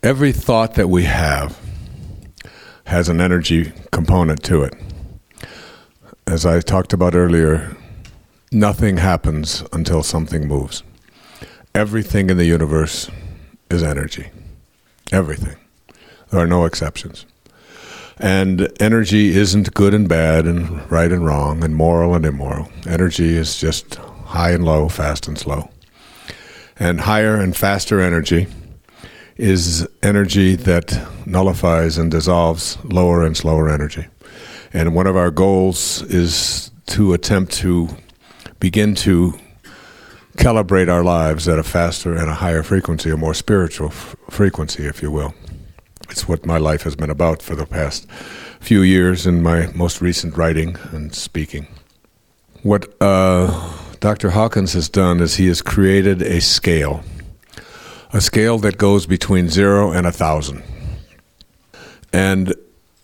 Every thought that we have has an energy component to it. As I talked about earlier, nothing happens until something moves. Everything in the universe is energy. Everything. There are no exceptions. And energy isn't good and bad and right and wrong and moral and immoral. Energy is just high and low, fast and slow. And higher and faster energy is energy that nullifies and dissolves lower and slower energy. And one of our goals is to attempt to begin to calibrate our lives at a faster and a higher frequency, a more spiritual frequency, if you will. It's what my life has been about for the past few years in my most recent writing and speaking. What Dr. Hawkins has done is he has created a scale that goes between 0 and 1,000. And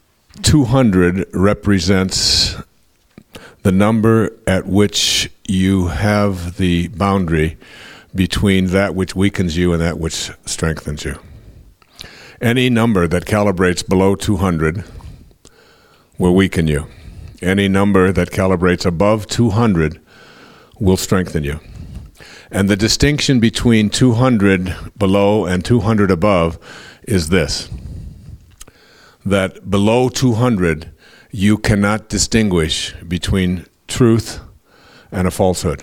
200 represents the number at which you have the boundary between that which weakens you and that which strengthens you. Any number that calibrates below 200 will weaken you. Any number that calibrates above 200 will strengthen you. And the distinction between 200 below and 200 above is this: that below 200, you cannot distinguish between truth and a falsehood.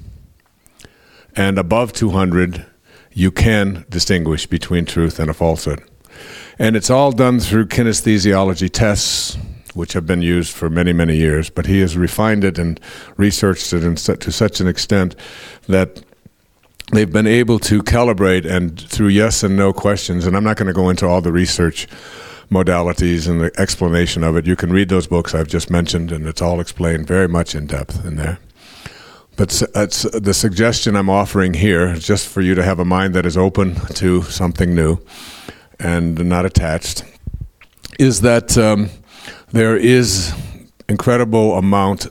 And above 200, you can distinguish between truth and a falsehood. And it's all done through kinesthesiology tests, which have been used for many, many years, but he has refined it and researched it to such an extent that they've been able to calibrate, and through yes and no questions, and I'm not going to go into all the research modalities and the explanation of it. You can read those books I've just mentioned, and it's all explained very much in depth in there. But it's the suggestion I'm offering here, just for you to have a mind that is open to something new and not attached, is that there is a credible amount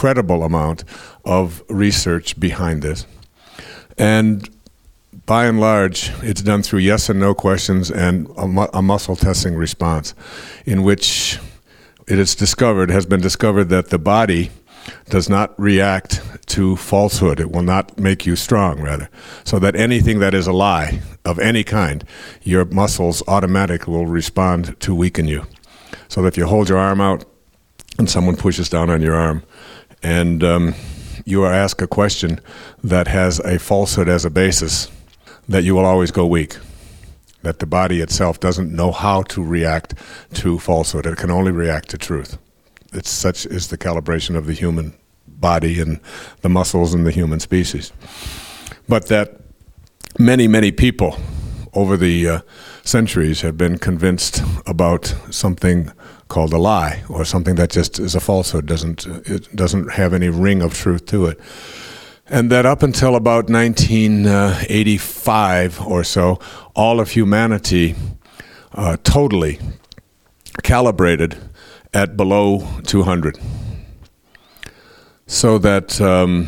of research behind this. And by and large, it's done through yes and no questions and a muscle testing response, in which has been discovered that the body does not react to falsehood. It will not make you strong, rather. So that anything that is a lie of any kind, your muscles automatically will respond to weaken you. So that if you hold your arm out and someone pushes down on your arm, and you are asked a question that has a falsehood as a basis, that you will always go weak. That the body itself doesn't know how to react to falsehood. It can only react to truth. Such is the calibration of the human body and the muscles in the human species. But that many, many people over the centuries have been convinced about something called a lie, or something that just is a falsehood, it doesn't have any ring of truth to it. And that up until about 1985 or so, all of humanity totally calibrated at below 200. So that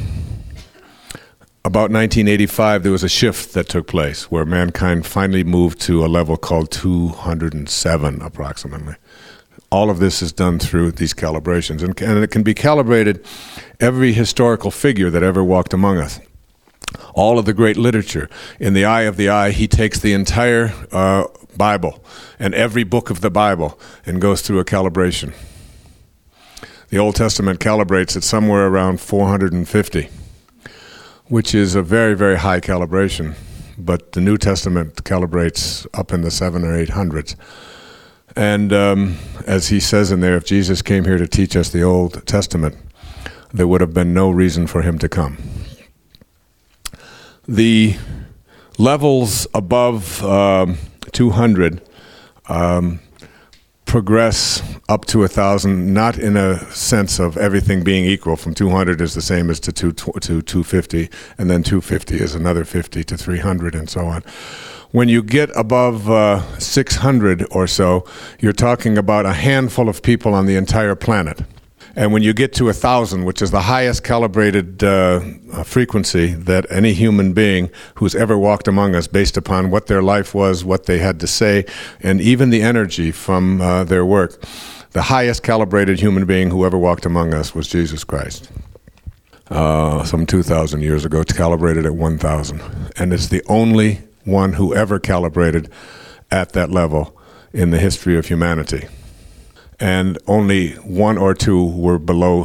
about 1985, there was a shift that took place where mankind finally moved to a level called 207 approximately. All of this is done through these calibrations. And it can be calibrated every historical figure that ever walked among us. All of the great literature. In The Eye of the Eye, he takes the entire Bible and every book of the Bible and goes through a calibration. The Old Testament calibrates at somewhere around 450, which is a very, very high calibration. But the New Testament calibrates up in the 700 or 800s. And as he says in there, if Jesus came here to teach us the Old Testament, there would have been no reason for him to come. The levels above 200 progress up to 1,000, not in a sense of everything being equal. From 200 is the same as to 250, and then 250 is another 50 to 300, and so on. When you get above 600 or so, you're talking about a handful of people on the entire planet. And when you get to 1,000, which is the highest calibrated frequency that any human being who's ever walked among us, based upon what their life was, what they had to say, and even the energy from their work, the highest calibrated human being who ever walked among us was Jesus Christ. Some 2,000 years ago, calibrated at 1,000. And it's the only one who ever calibrated at that level in the history of humanity. And only one or two were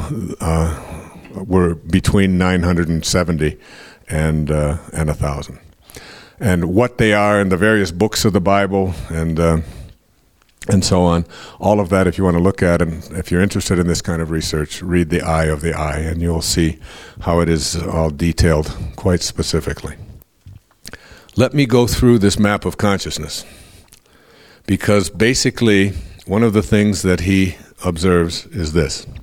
were between 970 and 1,000. And what they are in the various books of the Bible and so on, all of that, if you want to look at, and if you're interested in this kind of research, read The Eye of the Eye, and you'll see how it is all detailed quite specifically. Let me go through this map of consciousness, because basically one of the things that he observes is this.